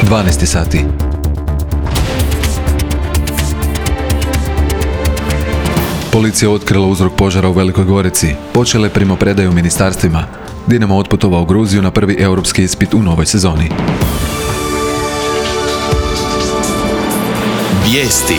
12 sati. Policija otkrila uzrok požara u Velikoj Gorici. Počele primopredaju ministarstvima. Dinamo otputovao u Gruziju na prvi europski ispit u novoj sezoni. Vijesti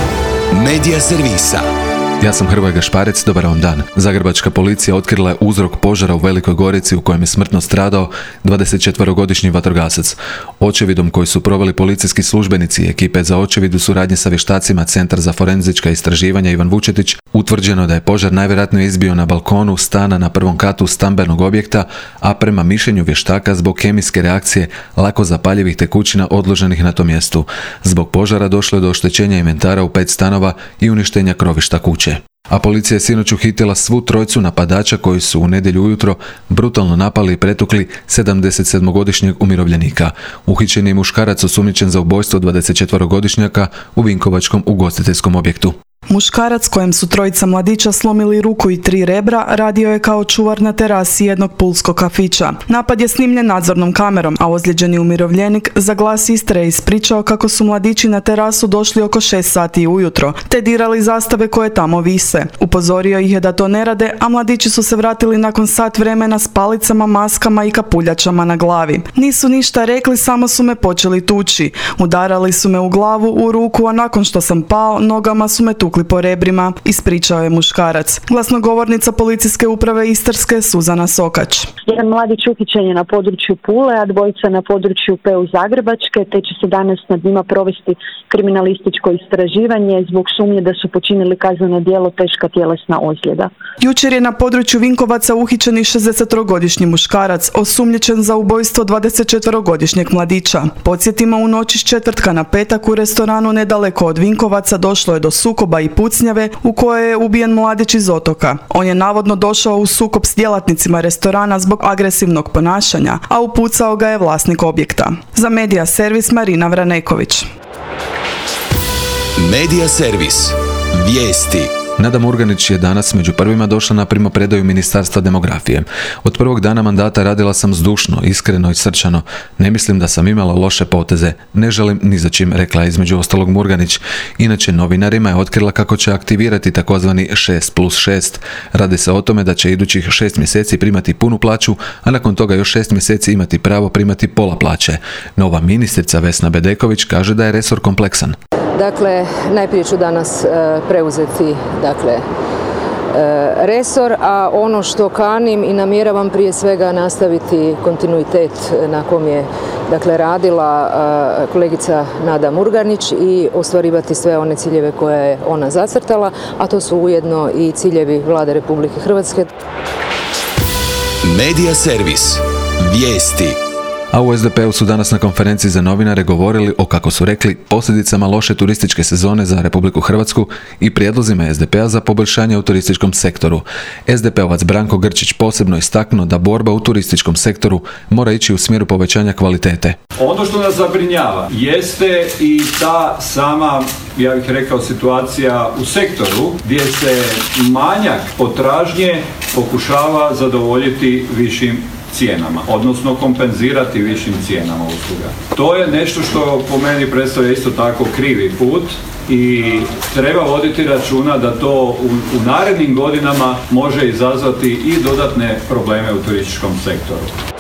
Medija servisa. Ja sam Hrvoje Gašparec, dobar vam dan. Zagrebačka policija otkrila je uzrok požara u Velikoj Gorici u kojem je smrtno stradao 24-godišnji vatrogasac. Očevidom koji su proveli policijski službenici i ekipe za očevid u suradnji sa vještacima Centar za forenzička istraživanja Ivan Vučetić, utvrđeno da je požar najvjerojatnije izbio na balkonu stana na prvom katu stambenog objekta, a prema mišljenju vještaka zbog kemijske reakcije lako zapaljivih tekućina odloženih na tom mjestu. Zbog požara došlo je do oštećenja inventara u 5 stanova i uništenja krovišta kuće. A policija je sinoć uhitila svu trojicu napadača koji su u nedjelju ujutro brutalno napali i pretukli 77-godišnjeg umirovljenika. Uhićen je muškarac osumnjičen za ubojstvo 24-godišnjaka u vinkovačkom ugostiteljskom objektu. Muškarac kojem su trojica mladića slomili ruku i 3 rebra radio je kao čuvar na terasi jednog pulskog kafića. Napad je snimljen nadzornom kamerom, a ozlijeđeni umirovljenik za Glas Istre je ispričao kako su mladići na terasu došli oko 6 sati ujutro, te dirali zastave koje tamo vise. Upozorio ih je da to ne rade, a mladići su se vratili nakon sat vremena s palicama, maskama i kapuljačama na glavi. Nisu ništa rekli, samo su me počeli tući. Udarali su me u glavu, u ruku, a nakon što sam pao, nogama su me tukli po rebrima, ispričao je muškarac. Glasnogovornica policijske uprave Istarske Suzana Sokač. Jedan mladić uhićen je na području Pule, a dvojica na području PU Zagrebačke, te će se danas nad njima provesti kriminalističko istraživanje zbog sumnje da su počinili kazneno djelo teška tjelesna ozljeda. Jučer je na području Vinkovaca uhićen i 63-godišnji muškarac, osumnjičen za ubojstvo 24-godišnjeg mladića. Podsjetimo, u noći s četvrtka na petak u restoranu nedaleko od Vinkovaca došlo je do sukoba i pucnjave u kojoj je ubijen mladić iz Otoka. On je navodno došao u sukob s djelatnicima restorana zbog agresivnog ponašanja, a upucao ga je vlasnik objekta. Za Medija servis Marina Vraneković. Medija servis. Vijesti. Nada Murganić je danas među prvima došla na primopredaju Ministarstva demografije. Od prvog dana mandata radila sam zdušno, iskreno i srčano. Ne mislim da sam imala loše poteze. Ne želim ni za čim, rekla je između ostalog Murganić. Inače, novinarima je otkrila kako će aktivirati takozvani 6+6. Radi se o tome da će idućih 6 mjeseci primati punu plaću, a nakon toga još 6 mjeseci imati pravo primati pola plaće. Nova ministrica Vesna Bedeković kaže da je resor kompleksan. Dakle, najprije ću danas preuzeti resor, a ono što kanim i namjeravam prije svega nastaviti kontinuitet na kom je radila kolegica Nada Murganić i ostvarivati sve one ciljeve koje je ona zacrtala, a to su ujedno i ciljevi Vlade Republike Hrvatske. Medija servis. Vijesti. A u SDP-u su danas na konferenciji za novinare govorili o, kako su rekli, posljedicama loše turističke sezone za Republiku Hrvatsku i prijedlozima SDP-a za poboljšanje u turističkom sektoru. SDP-ovac Branko Grčić posebno istaknuo da borba u turističkom sektoru mora ići u smjeru povećanja kvalitete. Ono što nas zabrinjava jeste i ta sama, ja bih rekao, situacija u sektoru gdje se manjak potražnje pokušava zadovoljiti višim cijenama, odnosno kompenzirati višim cijenama usluga. To je nešto što po meni predstavlja isto tako krivi put i treba voditi računa da to u narednim godinama može izazvati i dodatne probleme u turističkom sektoru.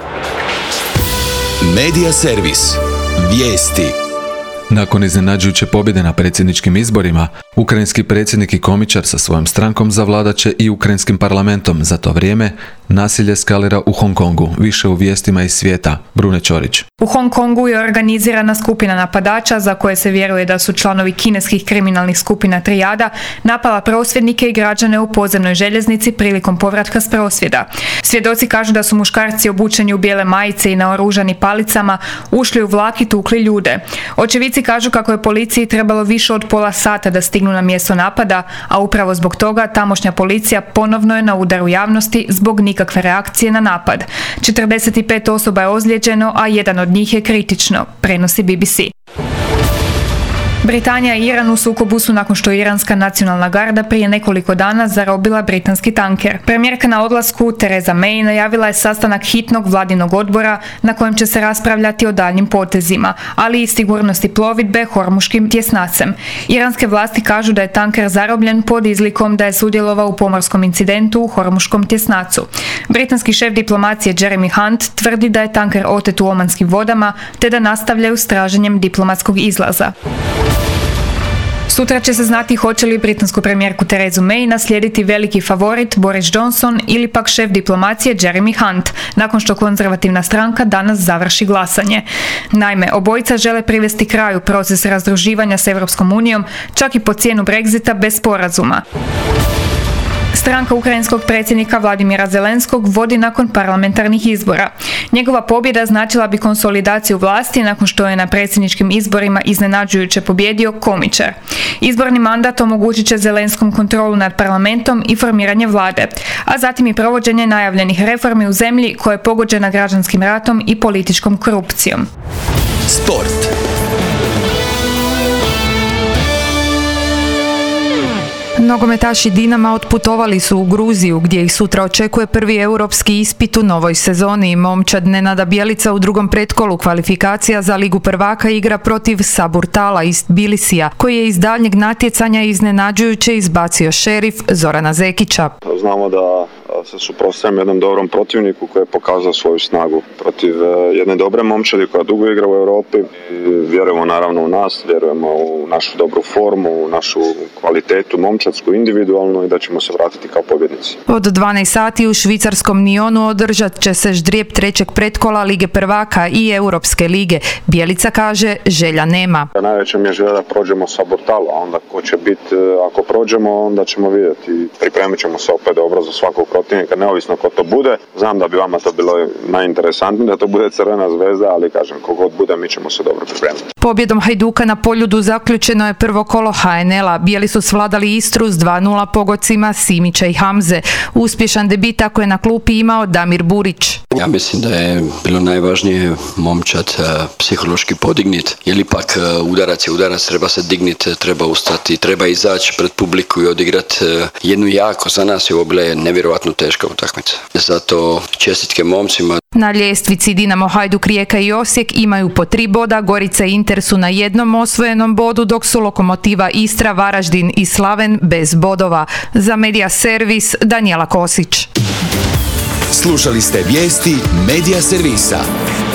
Medija servis. Vijesti. Nakon iznenađujuće pobjede na predsjedničkim izborima, ukrajinski predsjednik i komičar sa svojom strankom zavladat će i ukrajinskim parlamentom. Za to vrijeme nasilje eskalira u Hong Kongu, više u vijestima iz svijeta. Brune Ćorić. U Hong Kongu je organizirana skupina napadača za koje se vjeruje da su članovi kineskih kriminalnih skupina Trijada napala prosvjednike i građane u podzemnoj željeznici prilikom povratka s prosvjeda. Svjedoci kažu da su muškarci obučeni u bijele majice i naoružani palicama ušli u vlak i tukli ljude. Očevici kažu kako je policiji trebalo više od pola sata da stignu na mjesto napada, a upravo zbog toga tamošnja policija ponovno je na udaru javnosti zbog nikakve reakcije na napad. 45 osoba je ozlijeđeno, a jedan od njih je kritično, prenosi BBC. Britanija i Iran u sukobu su nakon što iranska nacionalna garda prije nekoliko dana zarobila britanski tanker. Premijerka na odlasku Theresa May najavila je sastanak hitnog vladinog odbora na kojem će se raspravljati o daljnjim potezima, ali i sigurnosti plovidbe Hormuškim tjesnacem. Iranske vlasti kažu da je tanker zarobljen pod izlikom da je sudjelovao u pomorskom incidentu u Hormuškom tjesnacu. Britanski šef diplomacije Jeremy Hunt tvrdi da je tanker otet u omanskim vodama te da nastavljaju s traženjem diplomatskog izlaza. Sutra će se znati hoće li britansku premijerku Theresu May naslijediti veliki favorit Boris Johnson ili pak šef diplomacije Jeremy Hunt, nakon što konzervativna stranka danas završi glasanje. Naime, obojica žele privesti kraju proces razdruživanja s Europskom unijom, čak i po cijenu Brexita bez sporazuma. Stranka ukrajinskog predsjednika Vladimira Zelenskog vodi nakon parlamentarnih izbora. Njegova pobjeda značila bi konsolidaciju vlasti nakon što je na predsjedničkim izborima iznenađujuće pobjedio komičar. Izborni mandat omogućit će Zelenskom kontrolu nad parlamentom i formiranje vlade, a zatim i provođenje najavljenih reformi u zemlji koja je pogođena građanskim ratom i političkom korupcijom. Sport. Nogometaši Dinama otputovali su u Gruziju gdje ih sutra očekuje prvi europski ispit u novoj sezoni. Momčad Nenada Bjelica u drugom pretkolu kvalifikacija za Ligu prvaka igra protiv Saburtala iz Tbilisija, koji je iz daljnjeg natjecanja iznenađujuće izbacio šerif Zorana Zekića. Znamo da se suprotstavljamo jednom dobrom protivniku koji je pokazao svoju snagu protiv jedne dobre momčadi koja dugo igra u Europi. Vjerujemo naravno u nas, vjerujemo u našu dobru formu, u našu kvalitetu momčadsku, individualnu i da ćemo se vratiti kao pobjednici. Od 12 sati u švicarskom Nionu održat će se ždrijeb trećeg pretkola Lige prvaka i Europske lige. Bjelica kaže želja nema. Najveća mi je želja da prođemo Saburtalo, a onda ko će biti, ako prođemo onda ćemo vidjeti. Pripremit ćemo se opet dobro za svakog protivnika, neovisno ko to bude. Znam da bi vama to bilo najinteresantnije da to bude Crvena zvezda, ali kažem, kogod bude mi ćemo se dobro pripremiti. Pobjedom Hajduka na Poljudu zaključeno je prvo kolo HNL-a. Bijeli su svladali Istru s 2:0 pogodcima Simića i Hamze. Uspješan debit ako je na klupi imao Damir Burić. Ja mislim da je bilo najvažnije momčad psihološki podignit, jer ipak udarac je udarac, treba se digniti, treba ustati, treba izaći pred publiku i odigrati jednu jako, za nas je ovo bila nevjerojatno teška utakmica. Zato čestitke momcima. Na ljestvici Dinamo, Hajduk, Rijeka i Osijek imaju po 3 boda, Gorica i Inter su na jednom osvojenom bodu, dok su Lokomotiva Istra, Varaždin i Slaven bez bodova. Za Medija servis Danijela Kosić. Slušali ste vijesti Medija servisa.